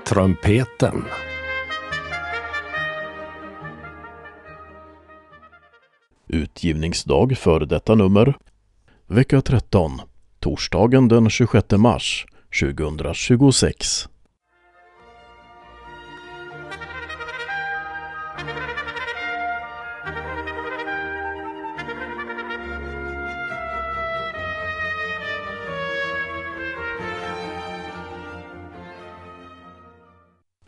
Trumpeten. Utgivningsdag för detta nummer. Vecka 13. Torsdagen den 26 mars 2026.